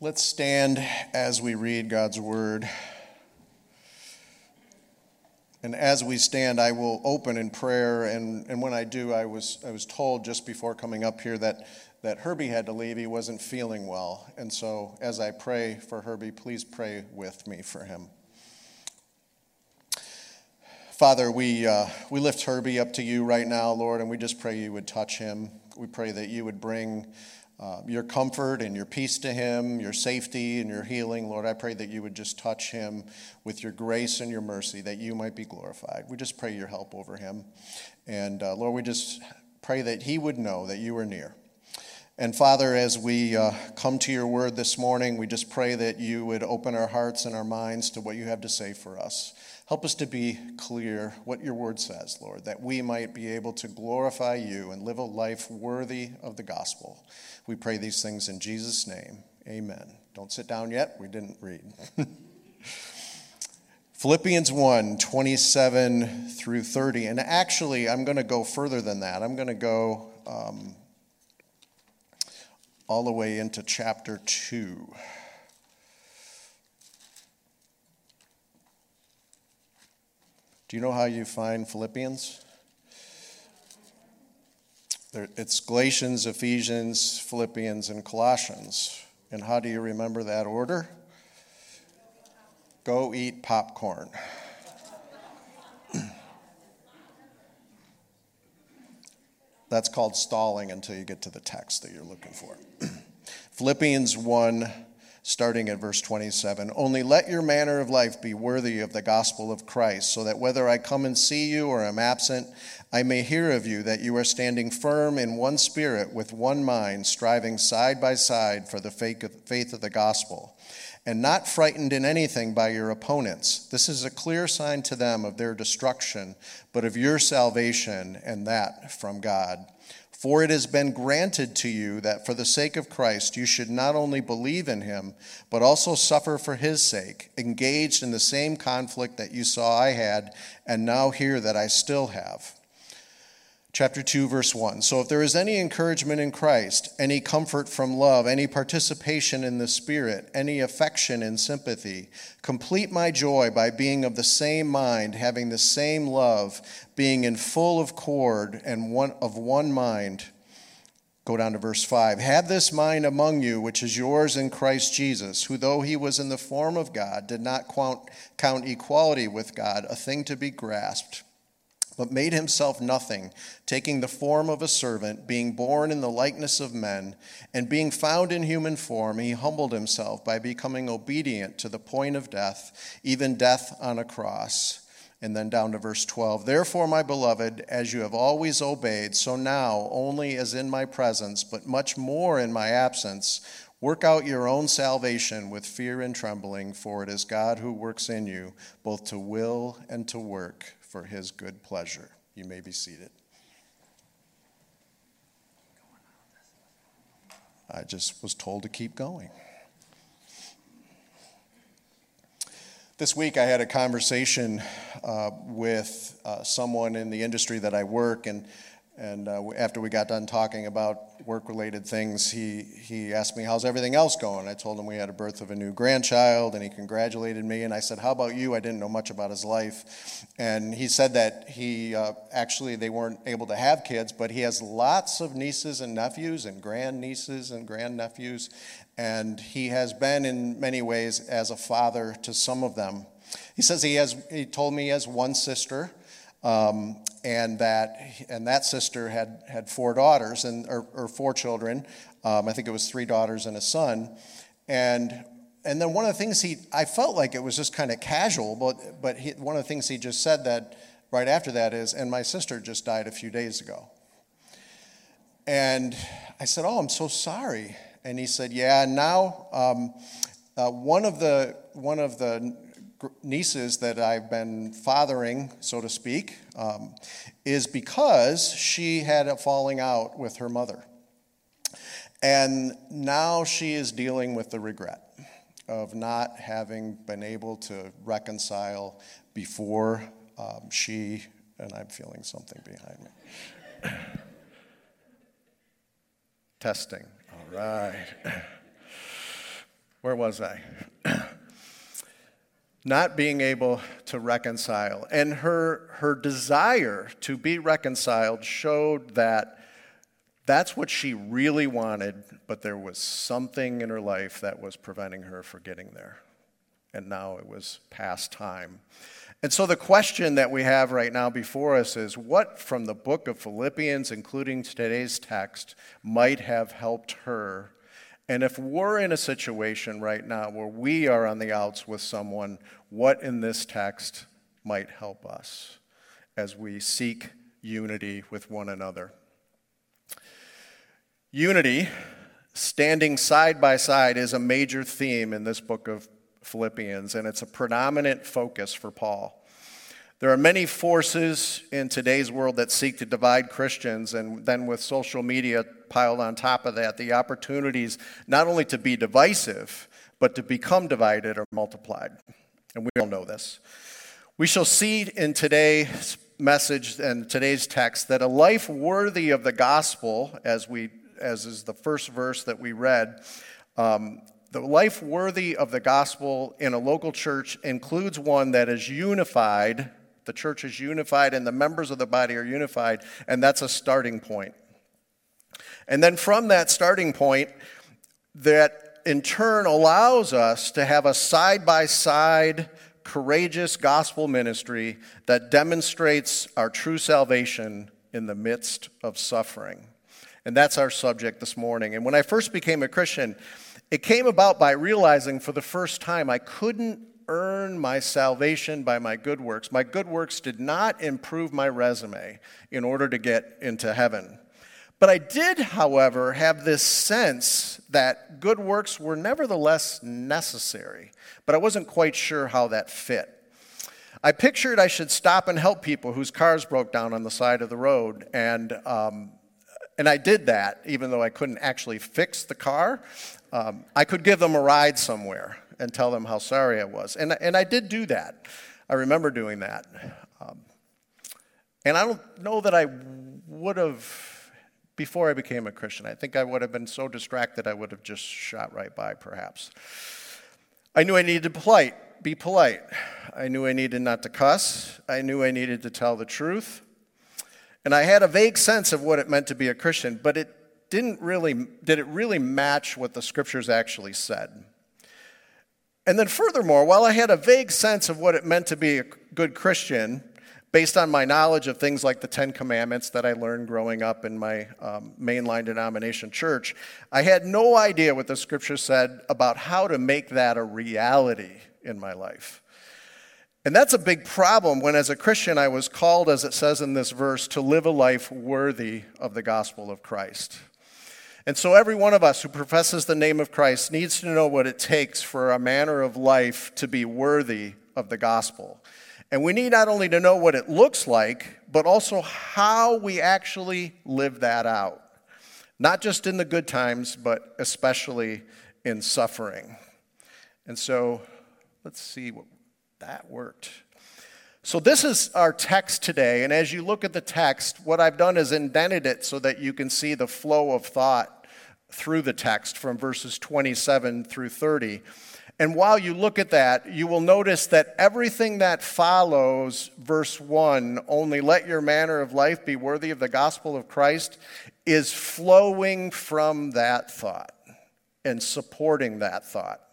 Let's stand as we read God's word. And as we stand, I will open in prayer. And when I do, I was told just before coming up here that Herbie had to leave. He wasn't feeling well. And so as I pray for Herbie, please pray with me for him. Father, we lift Herbie up to you right now, Lord, and we just pray you would touch him. We pray that you would bring your comfort and your peace to him, your safety and your healing. Lord, I pray that you would just touch him with your grace and your mercy, that you might be glorified. We just pray your help over him. And Lord, we just pray that he would know that you are near. And Father, as we come to your word this morning, we just pray that you would open our hearts and our minds to what you have to say for us. Help us to be clear what your word says, Lord, that we might be able to glorify you and live a life worthy of the gospel. We pray these things in Jesus' name. Amen. Don't sit down yet. We didn't read. Philippians 1, 27 through 30. And actually, I'm going to go further than that. I'm going to go all the way into chapter 2. Do you know how you find Philippians? It's Galatians, Ephesians, Philippians, and Colossians. And how do you remember that order? Go eat popcorn. That's called stalling until you get to the text that you're looking for. Philippians 1, starting at verse 27. Only let your manner of life be worthy of the gospel of Christ, so that whether I come and see you or am absent, I may hear of you that you are standing firm in one spirit with one mind, striving side by side for the faith of the gospel, and not frightened in anything by your opponents. This is a clear sign to them of their destruction, but of your salvation, and that from God. For it has been granted to you that for the sake of Christ you should not only believe in him, but also suffer for his sake, engaged in the same conflict that you saw I had, and now hear that I still have. Chapter 2, verse 1. So if there is any encouragement in Christ, any comfort from love, any participation in the Spirit, any affection and sympathy, complete my joy by being of the same mind, having the same love, being in full accord and of one mind. Go down to verse 5. Have this mind among you, which is yours in Christ Jesus, who though he was in the form of God, did not count equality with God a thing to be grasped, but made himself nothing, taking the form of a servant, being born in the likeness of men, and being found in human form, he humbled himself by becoming obedient to the point of death, even death on a cross. And then down to verse 12. Therefore, my beloved, as you have always obeyed, so now, only as in my presence, but much more in my absence, work out your own salvation with fear and trembling, for it is God who works in you, both to will and to work for his good pleasure. You may be seated. I just was told to keep going. This week I had a conversation with someone in the industry that I work, and after we got done talking about work-related things, he asked me, how's everything else going? I told him we had a birth of a new grandchild, and he congratulated me. And I said, how about you? I didn't know much about his life. And he said that he actually, they weren't able to have kids, but he has lots of nieces and nephews and grandnieces and grandnephews. And he has been, in many ways, as a father to some of them. He says he told me he has one sister, and that sister had four daughters or four children. I think it was three daughters and a son. And then one of the things I felt like it was just kind of casual, but one of the things he just said that right after that is, and my sister just died a few days ago. And I said, oh, I'm so sorry. And he said, yeah, now one of the nieces that I've been fathering, so to speak, is because she had a falling out with her mother. And now she is dealing with the regret of not having been able to reconcile before she, and I'm feeling something behind me. Testing. All right. Where was I? Not being able to reconcile. And her desire to be reconciled showed that that's what she really wanted, but there was something in her life that was preventing her from getting there. And now it was past time. And so the question that we have right now before us is, what from the book of Philippians, including today's text, might have helped her? And if we're in a situation right now where we are on the outs with someone, what in this text might help us as we seek unity with one another? Unity, standing side by side, is a major theme in this book of Philippians, and it's a predominant focus for Paul. There are many forces in today's world that seek to divide Christians, and then with social media piled on top of that, the opportunities not only to be divisive, but to become divided are multiplied. And we all know this. We shall see in today's message and today's text that a life worthy of the gospel, as is the first verse that we read, the life worthy of the gospel in a local church includes one that is unified. The church is unified and the members of the body are unified, and that's a starting point. And then from that starting point, that in turn allows us to have a side-by-side, courageous gospel ministry that demonstrates our true salvation in the midst of suffering. And that's our subject this morning. And when I first became a Christian, it came about by realizing for the first time I couldn't earn my salvation by my good works. My good works did not improve my resume in order to get into heaven. But I did, however, have this sense that good works were nevertheless necessary, but I wasn't quite sure how that fit. I pictured I should stop and help people whose cars broke down on the side of the road, and I did that, even though I couldn't actually fix the car. I could give them a ride somewhere and tell them how sorry I was. And I did do that. I remember doing that. And I don't know that I would have, before I became a Christian, I think I would have been so distracted I would have just shot right by, perhaps. I knew I needed to be polite. I knew I needed not to cuss. I knew I needed to tell the truth. And I had a vague sense of what it meant to be a Christian, but did it really match what the scriptures actually said? And then furthermore, while I had a vague sense of what it meant to be a good Christian, based on my knowledge of things like the Ten Commandments that I learned growing up in my mainline denomination church, I had no idea what the scripture said about how to make that a reality in my life. And that's a big problem when, as a Christian, I was called, as it says in this verse, to live a life worthy of the gospel of Christ. And so every one of us who professes the name of Christ needs to know what it takes for a manner of life to be worthy of the gospel. And we need not only to know what it looks like, but also how we actually live that out. Not just in the good times, but especially in suffering. And so let's see what that worked. So this is our text today, and as you look at the text, what I've done is indented it so that you can see the flow of thought through the text from verses 27 through 30. And while you look at that, you will notice that everything that follows verse 1, only let your manner of life be worthy of the gospel of Christ, is flowing from that thought and supporting that thought.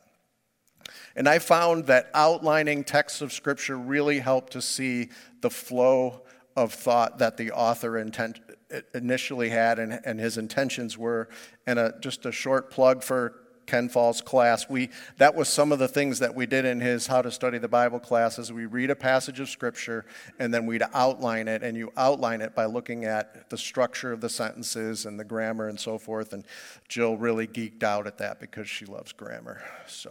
And I found that outlining texts of Scripture really helped to see the flow of thought that the author initially had and his intentions were. And just a short plug for Ken Fall's class. That was some of the things that we did in his How to Study the Bible classes. We read a passage of Scripture, and then we'd outline it, and you outline it by looking at the structure of the sentences and the grammar and so forth. And Jill really geeked out at that because she loves grammar.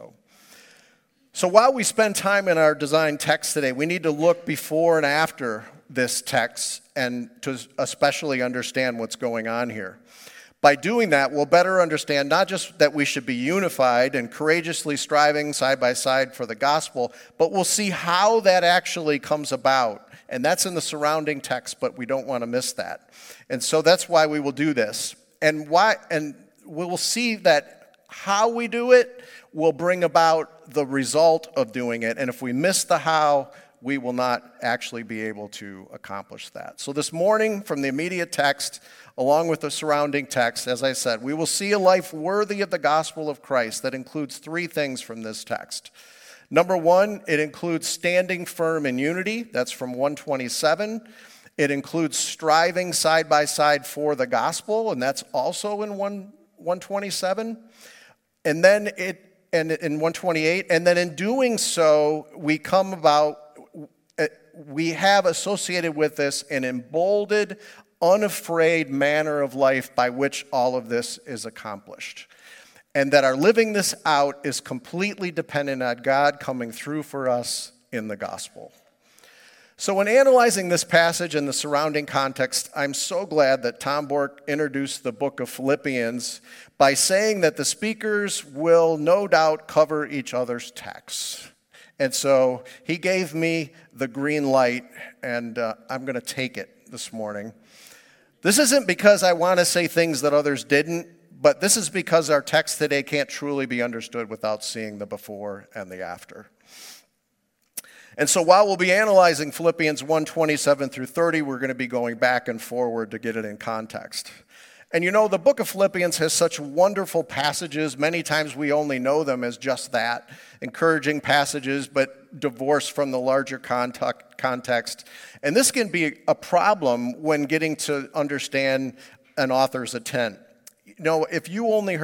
So while we spend time in our design text today, we need to look before and after this text and to especially understand what's going on here. By doing that, we'll better understand not just that we should be unified and courageously striving side by side for the gospel, but we'll see how that actually comes about. And that's in the surrounding text, but we don't want to miss that. And so that's why we will do this. And we will see that how we do it will bring about the result of doing it. And if we miss the how, we will not actually be able to accomplish that. So this morning, from the immediate text, along with the surrounding text, as I said, we will see a life worthy of the gospel of Christ that includes three things from this text. Number one, it includes standing firm in unity. That's from 127. It includes striving side by side for the gospel, and that's also in 127. And then in 128, and then in doing so, we have associated with this an emboldened, unafraid manner of life by which all of this is accomplished. And that our living this out is completely dependent on God coming through for us in the gospel. So when analyzing this passage and the surrounding context, I'm so glad that Tom Bork introduced the book of Philippians by saying that the speakers will no doubt cover each other's texts. And so he gave me the green light, and I'm going to take it this morning. This isn't because I want to say things that others didn't, but this is because our text today can't truly be understood without seeing the before and the after. And so while we'll be analyzing Philippians 1:27 through 30, we're going to be going back and forward to get it in context. And you know, the book of Philippians has such wonderful passages. Many times we only know them as just that, encouraging passages, but divorced from the larger context. And this can be a problem when getting to understand an author's intent. You know, if two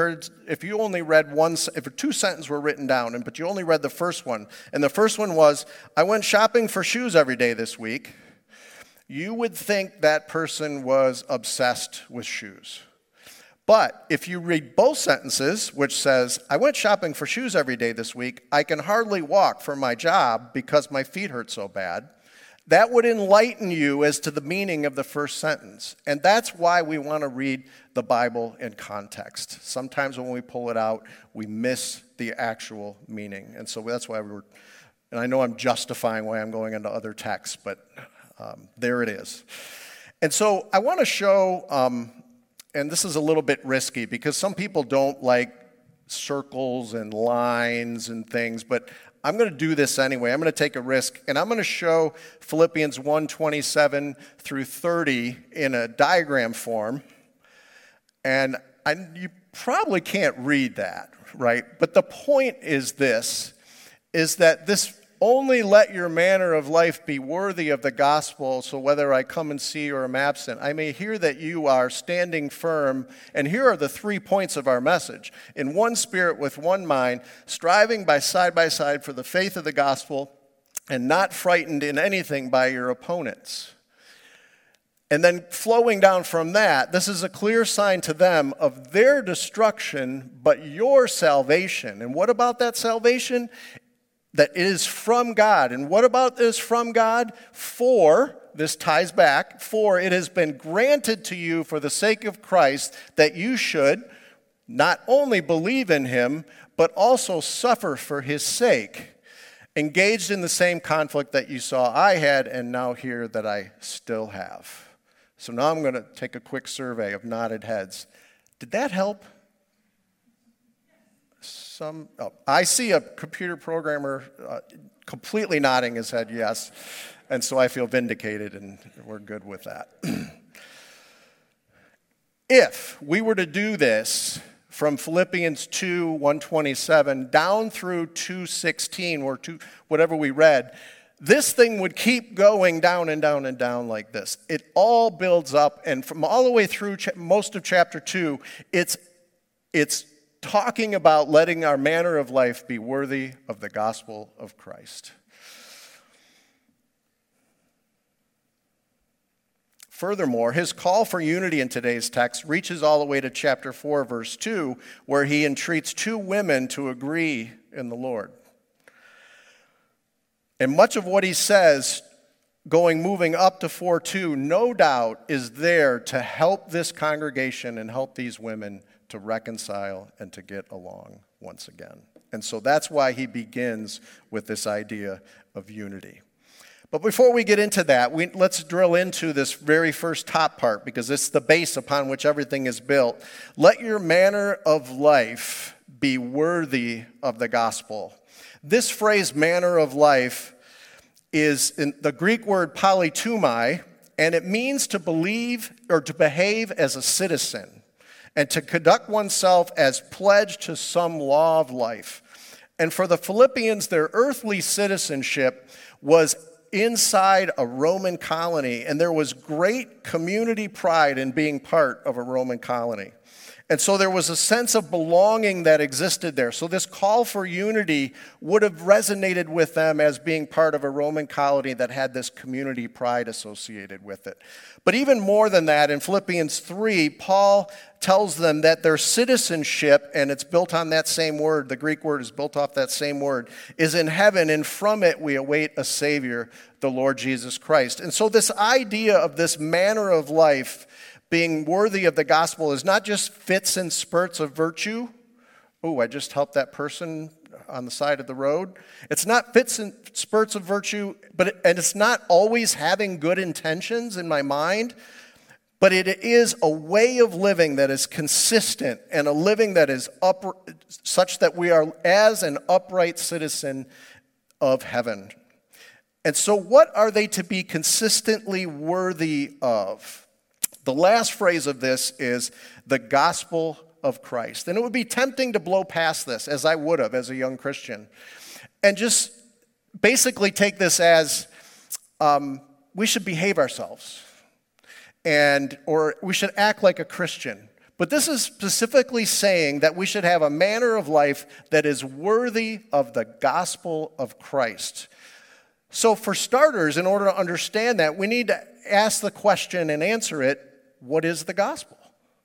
sentences were written down, but you only read the first one, and the first one was, I went shopping for shoes every day this week, you would think that person was obsessed with shoes. But if you read both sentences, which says, I went shopping for shoes every day this week, I can hardly walk for my job because my feet hurt so bad, that would enlighten you as to the meaning of the first sentence. And that's why we want to read the Bible in context. Sometimes when we pull it out, we miss the actual meaning. And so that's why and I know I'm justifying why I'm going into other texts, but there it is. And so I want to show, and this is a little bit risky because some people don't like circles and lines and things, but I'm going to do this anyway. I'm going to take a risk, and I'm going to show Philippians 1:27 through 30 in a diagram form. And you probably can't read that, right? But the point is this only let your manner of life be worthy of the gospel, so whether I come and see or am absent, I may hear that you are standing firm. And here are the 3 points of our message. In one spirit with one mind, striving by side for the faith of the gospel, and not frightened in anything by your opponents. And then flowing down from that, this is a clear sign to them of their destruction, but your salvation. And what about that salvation? That it is from God. And what about this from God? For, this ties back, for it has been granted to you for the sake of Christ that you should not only believe in him, but also suffer for his sake, engaged in the same conflict that you saw I had and now hear that I still have. So now I'm going to take a quick survey of nodded heads. Did that help? I see a computer programmer completely nodding his head yes, and so I feel vindicated, and we're good with that. If we were to do this from Philippians 2:127 down through 2:16 or whatever we read, this thing would keep going down and down and down like this. It all builds up, and from all the way through most of chapter 2, it's talking about letting our manner of life be worthy of the gospel of Christ. Furthermore, his call for unity in today's text reaches all the way to chapter 4, verse 2, where he entreats 2 women to agree in the Lord. And much of what he says, moving up to 4:2, no doubt is there to help this congregation and help these women to reconcile and to get along once again. And so that's why he begins with this idea of unity. But before we get into that, let's drill into this very first top part, because it's the base upon which everything is built. Let your manner of life be worthy of the gospel. This phrase, manner of life, is in the Greek word politeuomai, and it means to believe or to behave as a citizen and to conduct oneself as pledged to some law of life. And for the Philippians, their earthly citizenship was inside a Roman colony, and there was great community pride in being part of a Roman colony. And so there was a sense of belonging that existed there. So this call for unity would have resonated with them as being part of a Roman colony that had this community pride associated with it. But even more than that, in Philippians 3, Paul tells them that their citizenship, and it's built on that same word, the Greek word is built off that same word, is in heaven, and from it we await a Savior, the Lord Jesus Christ. And so this idea of this manner of life being worthy of the gospel is not just fits and spurts of virtue. Oh, I just helped that person on the side of the road. It's not fits and spurts of virtue, and it's not always having good intentions in my mind, but it is a way of living that is consistent and a living that is such that we are as an upright citizen of heaven. And so what are they to be consistently worthy of? The last phrase of this is the gospel of Christ. And it would be tempting to blow past this, as I would have as a young Christian, and just basically take this as we should behave ourselves, or we should act like a Christian. But this is specifically saying that we should have a manner of life that is worthy of the gospel of Christ. So for starters, in order to understand that, we need to ask the question and answer it, what is the gospel?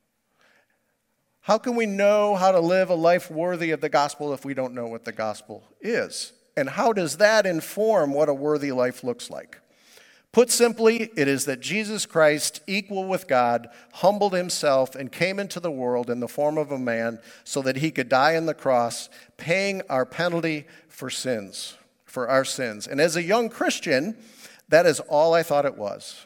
How can we know how to live a life worthy of the gospel if we don't know what the gospel is? And how does that inform what a worthy life looks like? Put simply, it is that Jesus Christ, equal with God, humbled himself and came into the world in the form of a man so that he could die on the cross, paying our penalty for our sins. And as a young Christian, that is all I thought it was.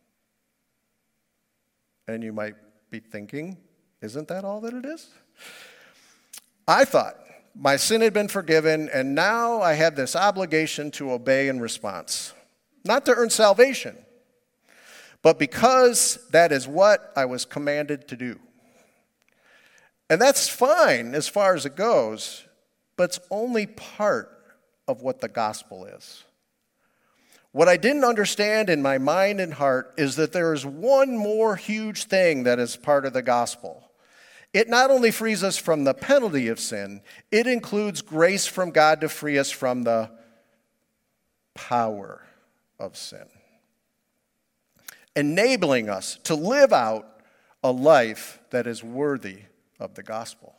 And you might be thinking, isn't that all that it is? I thought my sin had been forgiven, and now I had this obligation to obey in response. Not to earn salvation, but because that is what I was commanded to do. And that's fine as far as it goes, but it's only part of what the gospel is. What I didn't understand in my mind and heart is that there is one more huge thing that is part of the gospel. It not only frees us from the penalty of sin, it includes grace from God to free us from the power of sin, enabling us to live out a life that is worthy of the gospel.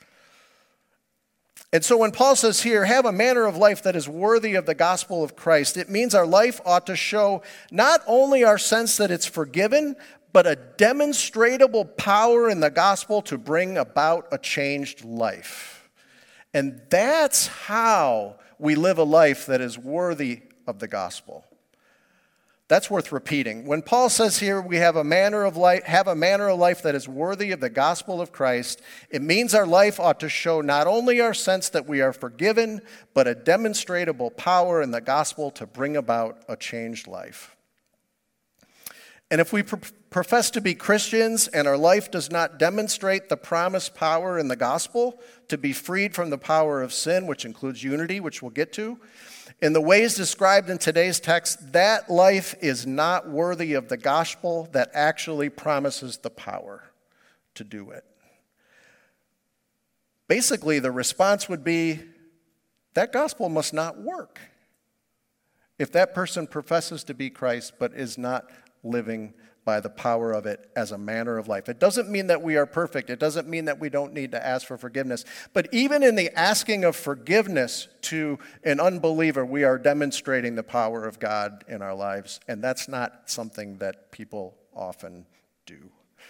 And so when Paul says here, have a manner of life that is worthy of the gospel of Christ, it means our life ought to show not only our sense that it's forgiven, but a demonstrable power in the gospel to bring about a changed life. And that's how we live a life that is worthy of the gospel. That's worth repeating. When Paul says here we have a manner of life that is worthy of the gospel of Christ, it means our life ought to show not only our sense that we are forgiven, but a demonstrable power in the gospel to bring about a changed life. And if we profess to be Christians and our life does not demonstrate the promised power in the gospel to be freed from the power of sin, which includes unity, which we'll get to, in the ways described in today's text, that life is not worthy of the gospel that actually promises the power to do it. Basically, the response would be, that gospel must not work if that person professes to be Christ but is not living by the power of it as a manner of life. It doesn't mean that we are perfect. It doesn't mean that we don't need to ask for forgiveness. But even in the asking of forgiveness to an unbeliever, we are demonstrating the power of God in our lives. And that's not something that people often do.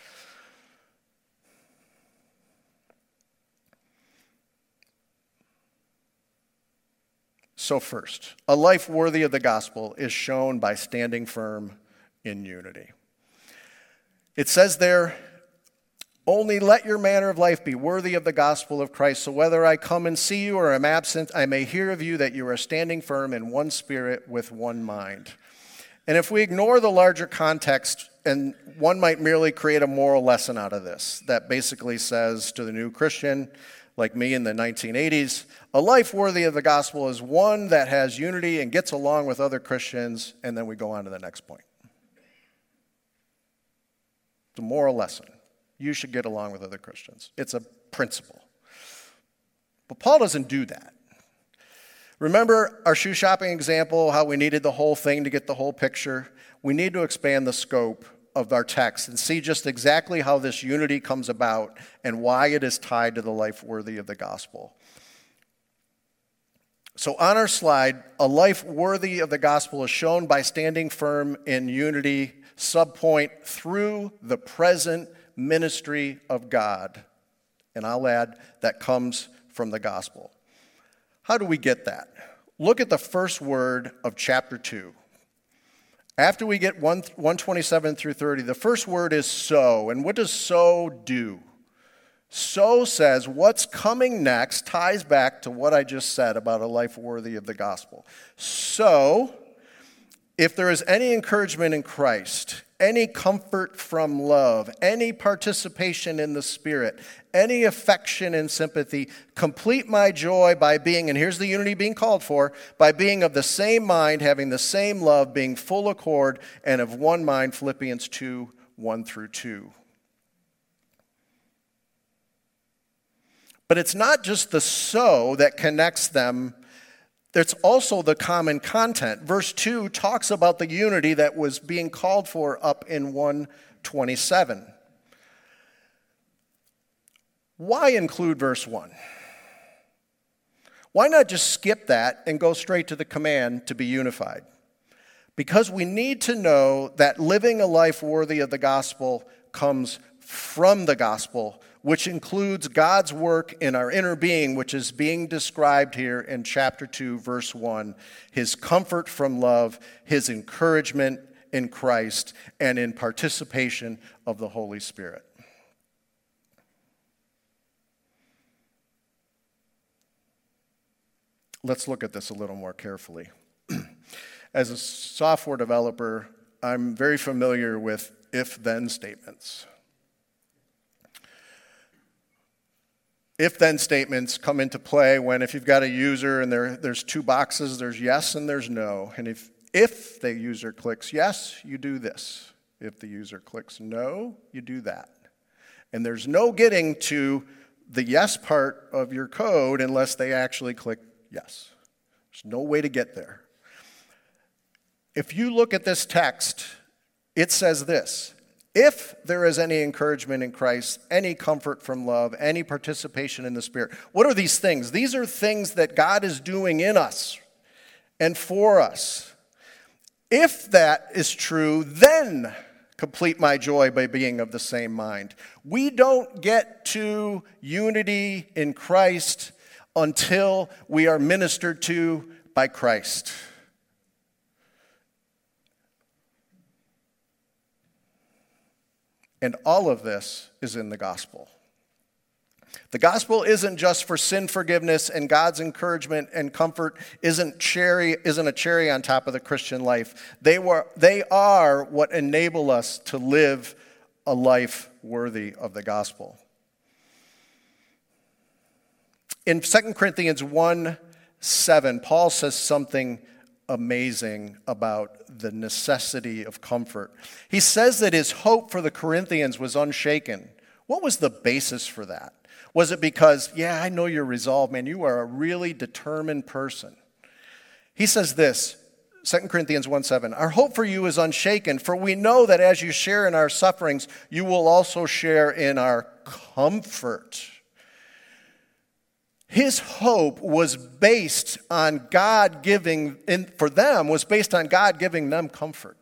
So first, a life worthy of the gospel is shown by standing firm in unity. It says there Only let your manner of life be worthy of the gospel of Christ, so whether I come and see you or am absent, I may hear of you that you are standing firm in one spirit with one mind. And if we ignore the larger context, and one might merely create a moral lesson out of this that basically says to the new Christian, like me in the 1980s, a life worthy of the gospel is one that has unity and gets along with other Christians, and then we go on to the next point. The moral lesson. You should get along with other Christians. It's a principle. But Paul doesn't do that. Remember our shoe shopping example, how we needed the whole thing to get the whole picture? We need to expand the scope of our text and see just exactly how this unity comes about and why it is tied to the life worthy of the gospel. So on our slide, a life worthy of the gospel is shown by standing firm in unity, subpoint, through the present ministry of God. And I'll add, that comes from the gospel. How do we get that? Look at the first word of chapter 2. After we get 127 through 30, the first word is so. And what does so do? So says what's coming next ties back to what I just said about a life worthy of the gospel. So, if there is any encouragement in Christ, any comfort from love, any participation in the Spirit, any affection and sympathy, complete my joy by being, and here's the unity being called for, by being of the same mind, having the same love, being full accord, and of one mind, Philippians 2, 1 through 2. But it's not just the so that connects them. There's also the common content. Verse 2 talks about the unity that was being called for up in 127. Why include verse 1? Why not just skip that and go straight to the command to be unified? Because we need to know that living a life worthy of the gospel comes from the gospel, which includes God's work in our inner being, which is being described here in chapter 2, verse 1. His comfort from love, his encouragement in Christ, and in participation of the Holy Spirit. Let's look at this a little more carefully. As a software developer, I'm very familiar with if-then statements. If-then statements come into play when if you've got a user and there's two boxes, there's yes and there's no. And if the user clicks yes, you do this. If the user clicks no, you do that. And there's no getting to the yes part of your code unless they actually click yes. There's no way to get there. If you look at this text, it says this: if there is any encouragement in Christ, any comfort from love, any participation in the Spirit. What are these things? These are things that God is doing in us and for us. If that is true, then complete my joy by being of the same mind. We don't get to unity in Christ until we are ministered to by Christ. And all of this is in the gospel. The gospel isn't just for sin forgiveness, and God's encouragement and comfort isn't a cherry on top of the Christian life. They are what enable us to live a life worthy of the gospel. In 2 Corinthians 1:7, Paul says something amazing about the necessity of comfort. He says that his hope for the Corinthians was unshaken. What was the basis for that? Was it because, yeah, I know you're resolved, man, you are a really determined person? He says this, 2 Corinthians 1:7, our hope for you is unshaken, for we know that as you share in our sufferings, you will also share in our comfort. His hope was based on God giving, for them, was based on God giving them comfort.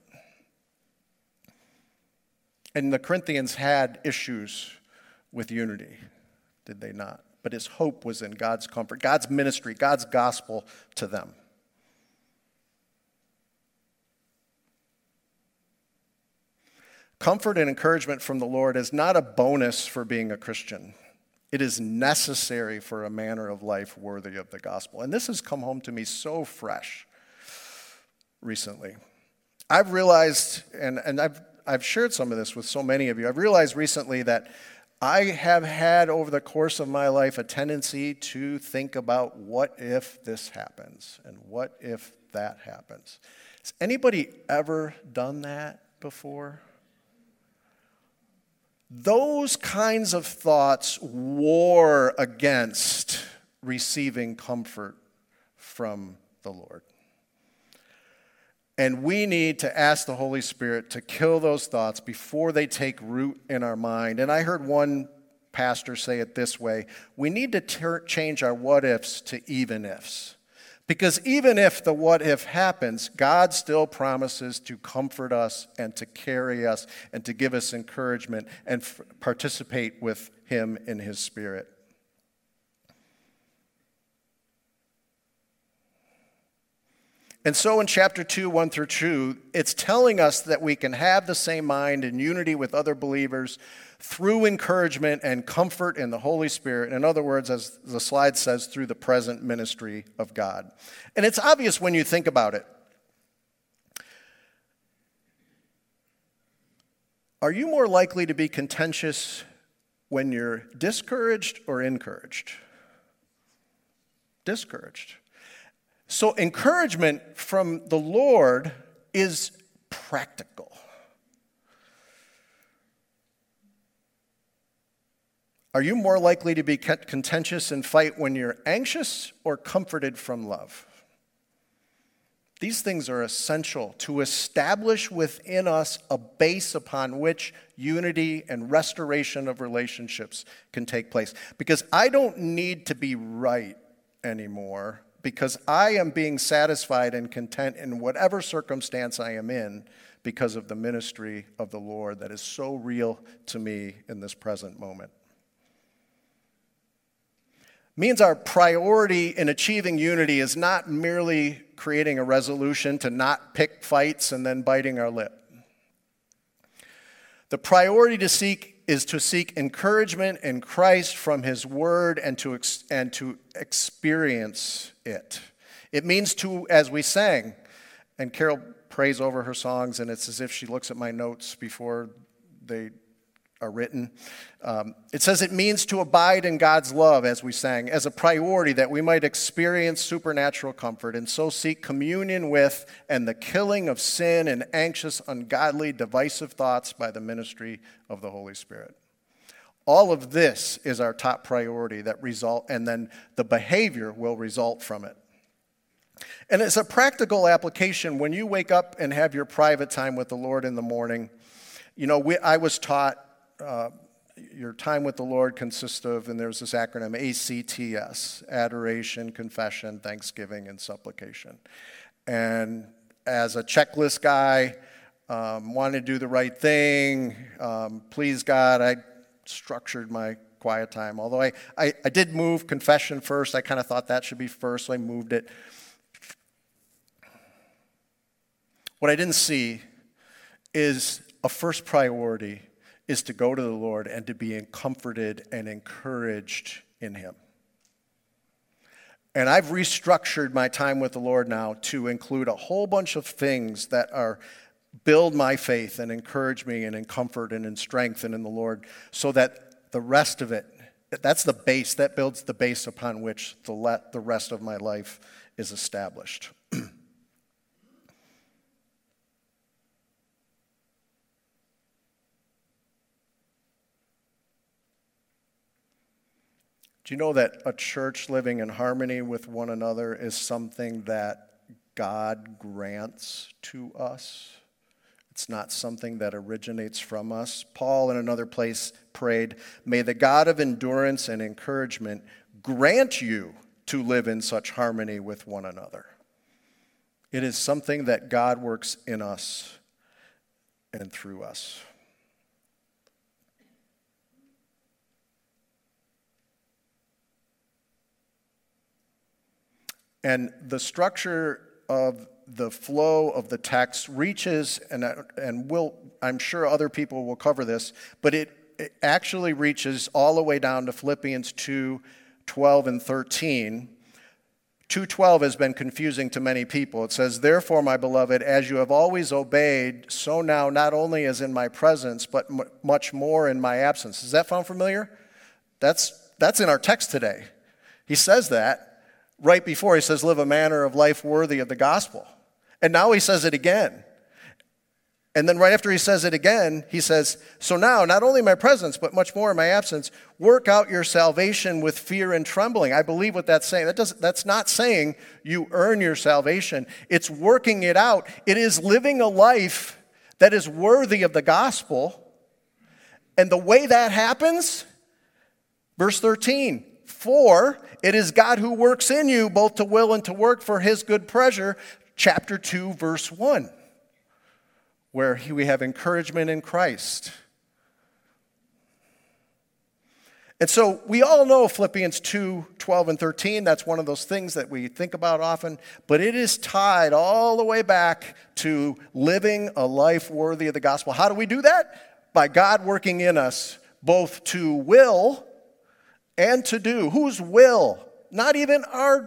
And the Corinthians had issues with unity, did they not? But his hope was in God's comfort, God's ministry, God's gospel to them. Comfort and encouragement from the Lord is not a bonus for being a Christian. It is necessary for a manner of life worthy of the gospel. And this has come home to me so fresh recently. I've realized, and I've shared some of this with so many of you, I've realized recently that I have had over the course of my life a tendency to think about what if this happens and what if that happens. Has anybody ever done that before? Those kinds of thoughts war against receiving comfort from the Lord. And we need to ask the Holy Spirit to kill those thoughts before they take root in our mind. And I heard one pastor say it this way: we need to change our what ifs to even ifs. Because even if the what if happens, God still promises to comfort us and to carry us and to give us encouragement and participate with Him in His Spirit. And so in chapter 2, 1 through 2, it's telling us that we can have the same mind in unity with other believers through encouragement and comfort in the Holy Spirit. In other words, as the slide says, through the present ministry of God. And it's obvious when you think about it. Are you more likely to be contentious when you're discouraged or encouraged? Discouraged. So encouragement from the Lord is practical. Are you more likely to be contentious and fight when you're anxious or comforted from love? These things are essential to establish within us a base upon which unity and restoration of relationships can take place. Because I don't need to be right anymore, because I am being satisfied and content in whatever circumstance I am in because of the ministry of the Lord that is so real to me in this present moment. Means our priority in achieving unity is not merely creating a resolution to not pick fights and then biting our lip. The priority is to seek encouragement in Christ from His Word and to experience it. It means to, as we sang, and Carol prays over her songs, and it's as if she looks at my notes before they are written. It says it means to abide in God's love, as we sang, as a priority that we might experience supernatural comfort and so seek communion with and the killing of sin and anxious, ungodly, divisive thoughts by the ministry of the Holy Spirit. All of this is our top priority and then the behavior will result from it. And it's a practical application when you wake up and have your private time with the Lord in the morning. You know, I was taught your time with the Lord consists of, and there's this acronym, ACTS, adoration, confession, thanksgiving, and supplication. And as a checklist guy, wanted to do the right thing, please God, I structured my quiet time. Although I did move confession first. I kind of thought that should be first, so I moved it. What I didn't see is a first priority is to go to the Lord and to be comforted and encouraged in Him. And I've restructured my time with the Lord now to include a whole bunch of things that build my faith and encourage me and in comfort and in strength and in the Lord, so that the rest of it, that's the base, that builds the base upon which the rest of my life is established. Do you know that a church living in harmony with one another is something that God grants to us? It's not something that originates from us. Paul, in another place, prayed, "May the God of endurance and encouragement grant you to live in such harmony with one another." It is something that God works in us and through us. And the structure of the flow of the text reaches, I'm sure other people will cover this, but it actually reaches all the way down to Philippians 2:12 and 13. 2:12 has been confusing to many people. It says, "Therefore, my beloved, as you have always obeyed, so now not only as in my presence, but much more in my absence." Does that sound familiar? That's in our text today. He says that right before he says, "Live a manner of life worthy of the gospel." And now he says it again. And then right after he says it again, he says, "So now, not only in my presence, but much more in my absence, work out your salvation with fear and trembling." I believe what that's saying. That's not saying you earn your salvation. It's working it out. It is living a life that is worthy of the gospel. And the way that happens, verse 13, "For it is God who works in you both to will and to work for his good pleasure," chapter 2, verse 1. Where we have encouragement in Christ. And so we all know Philippians 2:12 and 13. That's one of those things that we think about often. But it is tied all the way back to living a life worthy of the gospel. How do we do that? By God working in us both to will and to do. Whose will? Not even our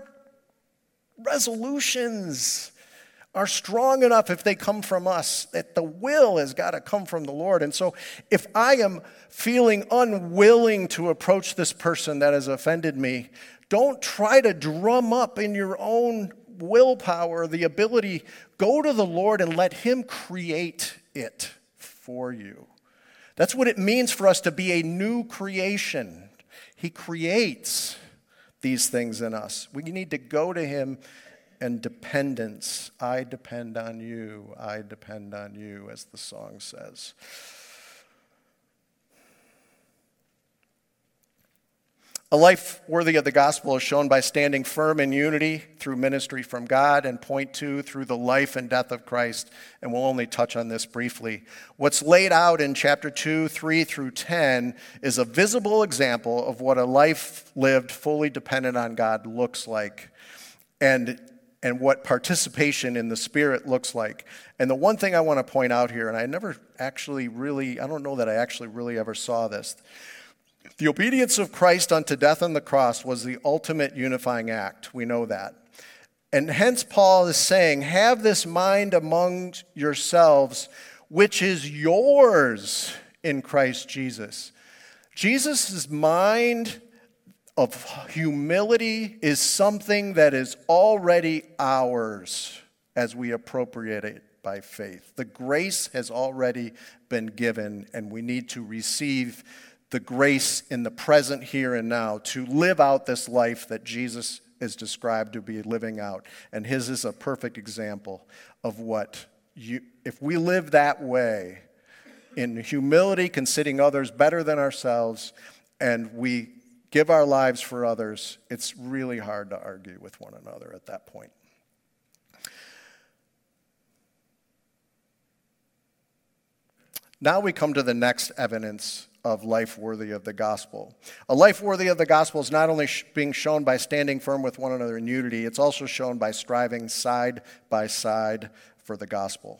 resolutions are strong enough if they come from us, that the will has got to come from the Lord. And so if I am feeling unwilling to approach this person that has offended me, don't try to drum up in your own willpower the ability. Go to the Lord and let him create it for you. That's what it means for us to be a new creation. He creates these things in us. We need to go to him. And dependence. I depend on you. I depend on you, as the song says. A life worthy of the gospel is shown by standing firm in unity through ministry from God, and point two, through the life and death of Christ. And we'll only touch on this briefly. What's laid out in chapter 2, 3 through 10 is a visible example of what a life lived fully dependent on God looks like. And what participation in the Spirit looks like. And the one thing I want to point out here, and I don't know that I actually really ever saw this. The obedience of Christ unto death on the cross was the ultimate unifying act. We know that. And hence Paul is saying, have this mind among yourselves, which is yours in Christ Jesus. Jesus' mind of humility is something that is already ours as we appropriate it by faith. The grace has already been given, and we need to receive the grace in the present here and now to live out this life that Jesus is described to be living out. And his is a perfect example of if we live that way, in humility, considering others better than ourselves, and we give our lives for others, it's really hard to argue with one another at that point. Now we come to the next evidence of life worthy of the gospel. A life worthy of the gospel is not only being shown by standing firm with one another in unity, it's also shown by striving side by side for the gospel.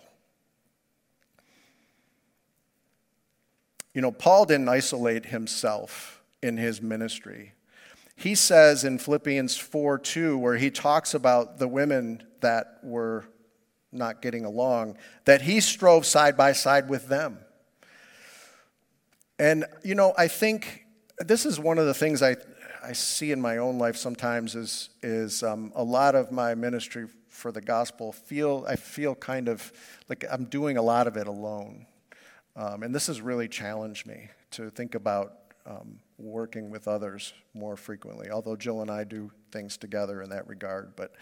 You know, Paul didn't isolate himself in his ministry. He says in Philippians 4:2, where he talks about the women that were not getting along, that he strove side by side with them. And, you know, I think this is one of the things I see in my own life sometimes is a lot of my ministry for the gospel, I feel kind of like I'm doing a lot of it alone. And this has really challenged me to think about working with others more frequently, although Jill and I do things together in that regard. But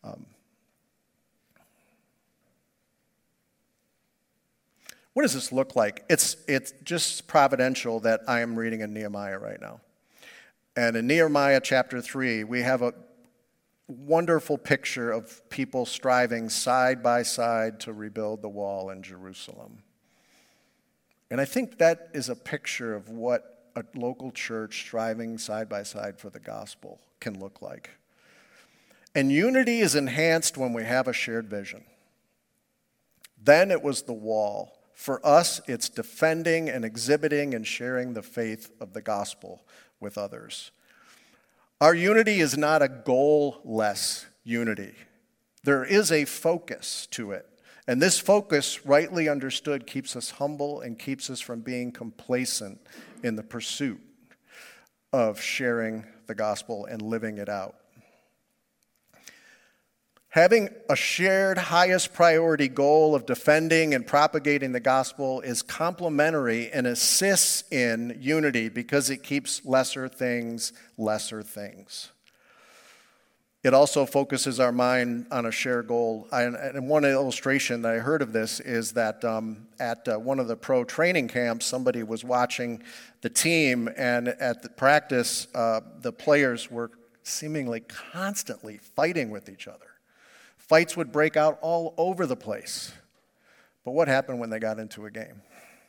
what does this look like? It's just providential that I am reading in Nehemiah right now. And in Nehemiah chapter 3, we have a wonderful picture of people striving side by side to rebuild the wall in Jerusalem. And I think that is a picture of what a local church striving side by side for the gospel can look like. And unity is enhanced when we have a shared vision. Then it was the wall. For us, it's defending and exhibiting and sharing the faith of the gospel with others. Our unity is not a goal-less unity. There is a focus to it. And this focus, rightly understood, keeps us humble and keeps us from being complacent in the pursuit of sharing the gospel and living it out. Having a shared highest priority goal of defending and propagating the gospel is complementary and assists in unity because it keeps lesser things lesser things. It also focuses our mind on a shared goal. And one illustration that I heard of this is that at one of the pro training camps, somebody was watching the team, and at the practice, the players were seemingly constantly fighting with each other. Fights would break out all over the place. But what happened when they got into a game?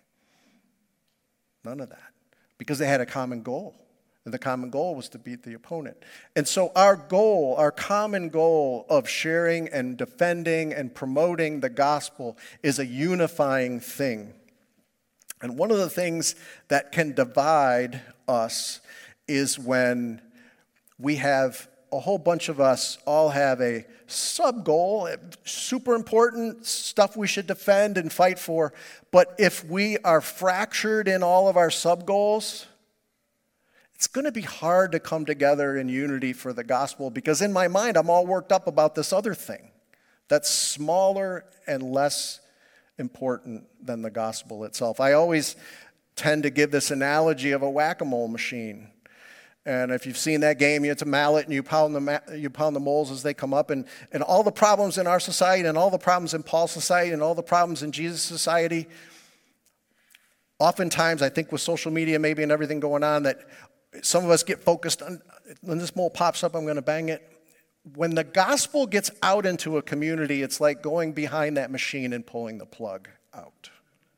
None of that. Because they had a common goal. And the common goal was to beat the opponent. And so our goal, our common goal of sharing and defending and promoting the gospel is a unifying thing. And one of the things that can divide us is when we have a whole bunch of us all have a sub-goal, super important stuff we should defend and fight for. But if we are fractured in all of our sub-goals, it's going to be hard to come together in unity for the gospel because in my mind, I'm all worked up about this other thing that's smaller and less important than the gospel itself. I always tend to give this analogy of a whack-a-mole machine. And if you've seen that game, it's a mallet and you pound the moles as they come up. And all the problems in our society and all the problems in Paul's society and all the problems in Jesus' society, oftentimes, I think with social media maybe and everything going on, that some of us get focused on, when this mole pops up, I'm going to bang it. When the gospel gets out into a community, it's like going behind that machine and pulling the plug out.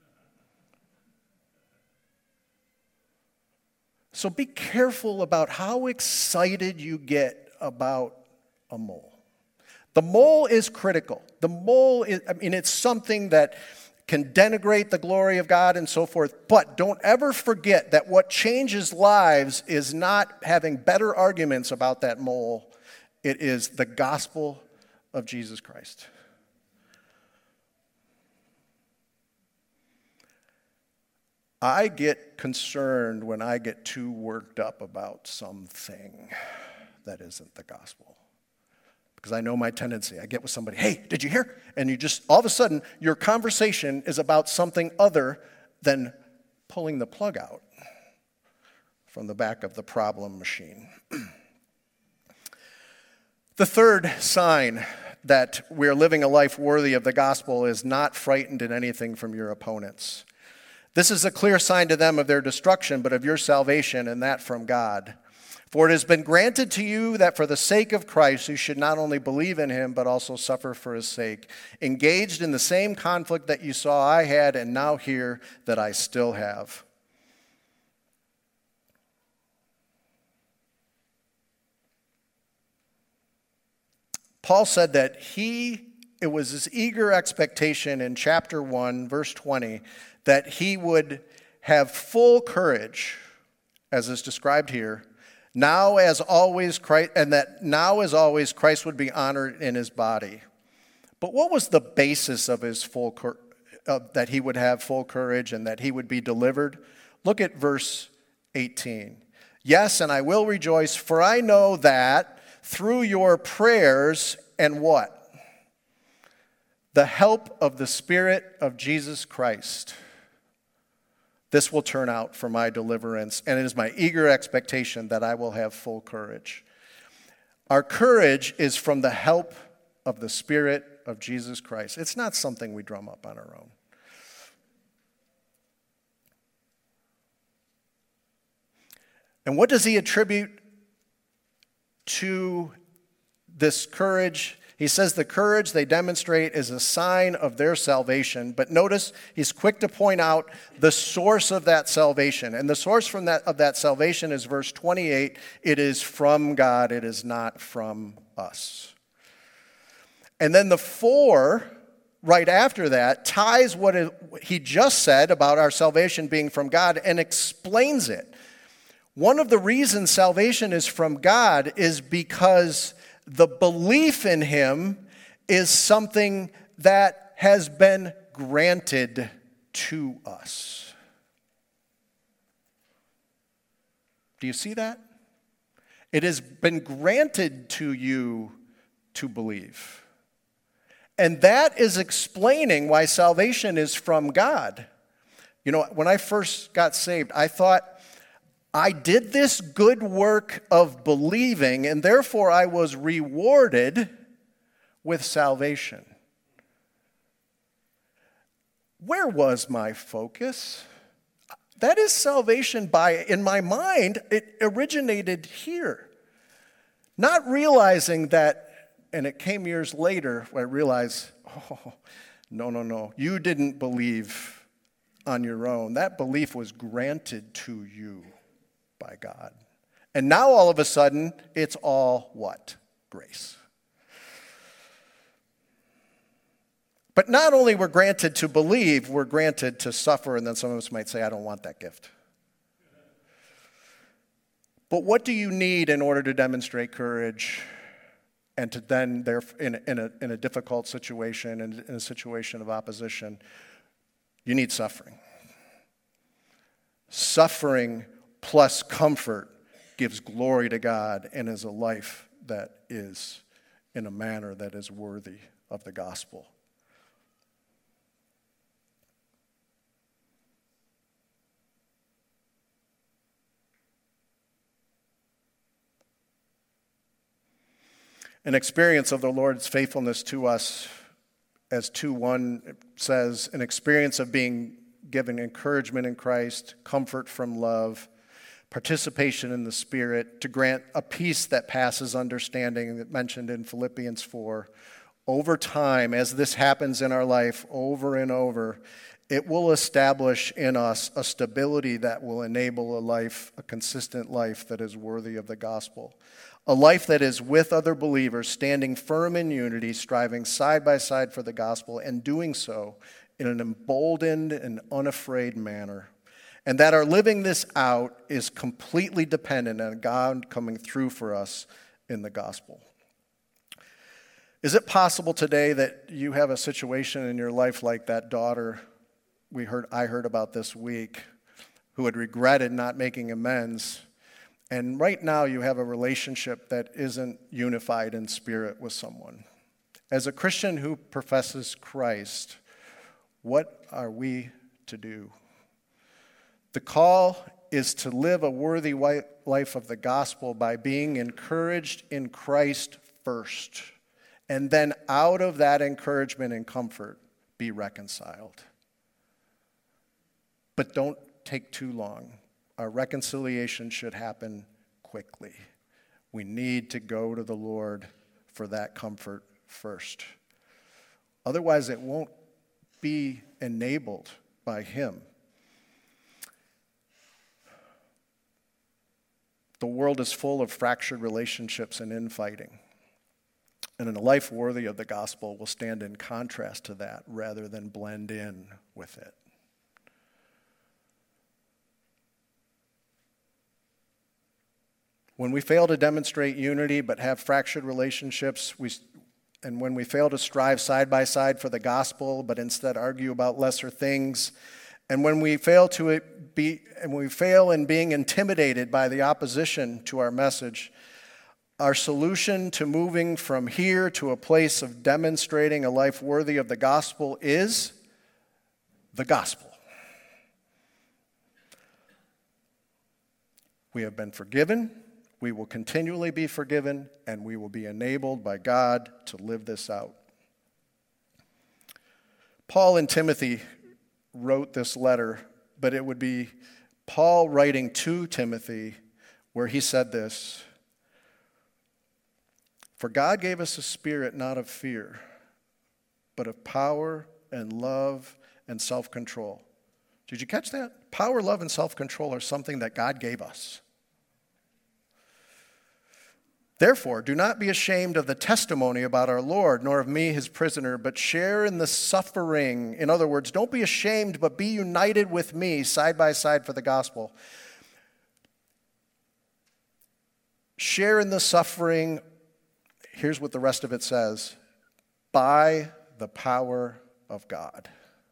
So be careful about how excited you get about a mole. The mole is critical. The mole is, it's something that can denigrate the glory of God and so forth. But don't ever forget that what changes lives is not having better arguments about that mole. It is the gospel of Jesus Christ. I get concerned when I get too worked up about something that isn't the gospel. Because I know my tendency. I get with somebody, hey, did you hear? And you just, all of a sudden, your conversation is about something other than pulling the plug out from the back of the problem machine. The third sign that we're living a life worthy of the gospel is not frightened in anything from your opponents. This is a clear sign to them of their destruction, but of your salvation, and that from God. For it has been granted to you that for the sake of Christ you should not only believe in him, but also suffer for his sake, engaged in the same conflict that you saw I had and now hear that I still have. Paul said that it was his eager expectation in chapter 1, verse 20, that he would have full courage, as is described here, now as always Christ, and that now as always Christ would be honored in his body. But what was the basis of his that he would have full courage and that he would be delivered? Look at verse 18. Yes, and I will rejoice, for I know that through your prayers and what? The help of the Spirit of Jesus Christ, this will turn out for my deliverance, and it is my eager expectation that I will have full courage. Our courage is from the help of the Spirit of Jesus Christ. It's not something we drum up on our own. And what does he attribute to this courage? He says the courage they demonstrate is a sign of their salvation. But notice he's quick to point out the source of that salvation. And the source of that salvation is verse 28. It is from God. It is not from us. And then the 4, right after that, ties what he just said about our salvation being from God and explains it. One of the reasons salvation is from God is because the belief in him is something that has been granted to us. Do you see that? It has been granted to you to believe. And that is explaining why salvation is from God. You know, when I first got saved, I thought I did this good work of believing, and therefore I was rewarded with salvation. Where was my focus? That is salvation in my mind, it originated here. Not realizing that, and it came years later where I realized, no. You didn't believe on your own. That belief was granted to you by God. And now all of a sudden, it's all what? Grace. But not only we're granted to believe, we're granted to suffer, and then some of us might say, I don't want that gift. But what do you need in order to demonstrate courage and to then, in a difficult situation, in a situation of opposition, you need suffering. Suffering plus comfort gives glory to God and is a life that is in a manner that is worthy of the gospel. An experience of the Lord's faithfulness to us, as 2:1 says, an experience of being given encouragement in Christ, comfort from love, participation in the Spirit, to grant a peace that passes understanding, that mentioned in Philippians 4. Over time, as this happens in our life over and over, it will establish in us a stability that will enable a consistent life that is worthy of the gospel. A life that is with other believers, standing firm in unity, striving side by side for the gospel, and doing so in an emboldened and unafraid manner. And that our living this out is completely dependent on God coming through for us in the gospel. Is it possible today that you have a situation in your life like that daughter I heard about this week, who had regretted not making amends? And right now you have a relationship that isn't unified in spirit with someone. As a Christian who professes Christ, what are we to do? The call is to live a worthy life of the gospel by being encouraged in Christ first, and then out of that encouragement and comfort, be reconciled. But don't take too long. Our reconciliation should happen quickly. We need to go to the Lord for that comfort first. Otherwise, it won't be enabled by Him. The world is full of fractured relationships and infighting. And a life worthy of the gospel will stand in contrast to that rather than blend in with it. When we fail to demonstrate unity but have fractured relationships, and when we fail to strive side by side for the gospel but instead argue about lesser things, and when we fail in being intimidated by the opposition to our message, our solution to moving from here to a place of demonstrating a life worthy of the gospel is the gospel. We have been forgiven. We will continually be forgiven, and we will be enabled by God to live this out. Paul and Timothy wrote this letter, but it would be Paul writing to Timothy where he said this: "For God gave us a spirit not of fear, but of power and love and self-control." Did you catch that? Power, love, and self-control are something that God gave us. Therefore, do not be ashamed of the testimony about our Lord, nor of me, his prisoner, but share in the suffering. In other words, don't be ashamed, but be united with me side by side for the gospel. Share in the suffering. Here's what the rest of it says. By the power of God,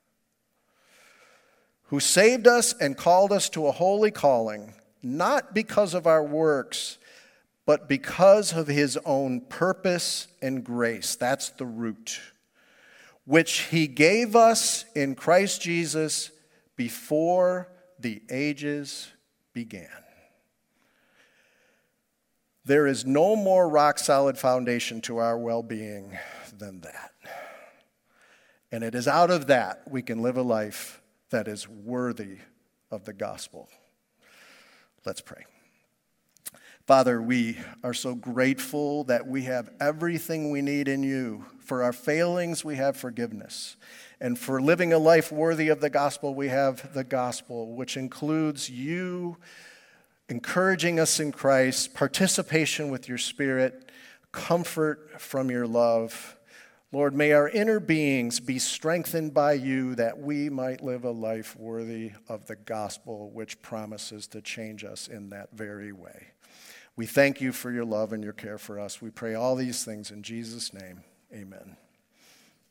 who saved us and called us to a holy calling, not because of our works, but because of his own purpose and grace. That's the root. Which he gave us in Christ Jesus before the ages began. There is no more rock-solid foundation to our well-being than that. And it is out of that we can live a life that is worthy of the gospel. Let's pray. Father, we are so grateful that we have everything we need in you. For our failings, we have forgiveness. And for living a life worthy of the gospel, we have the gospel, which includes you encouraging us in Christ, participation with your Spirit, comfort from your love. Lord, may our inner beings be strengthened by you that we might live a life worthy of the gospel, which promises to change us in that very way. We thank you for your love and your care for us. We pray all these things in Jesus' name. Amen.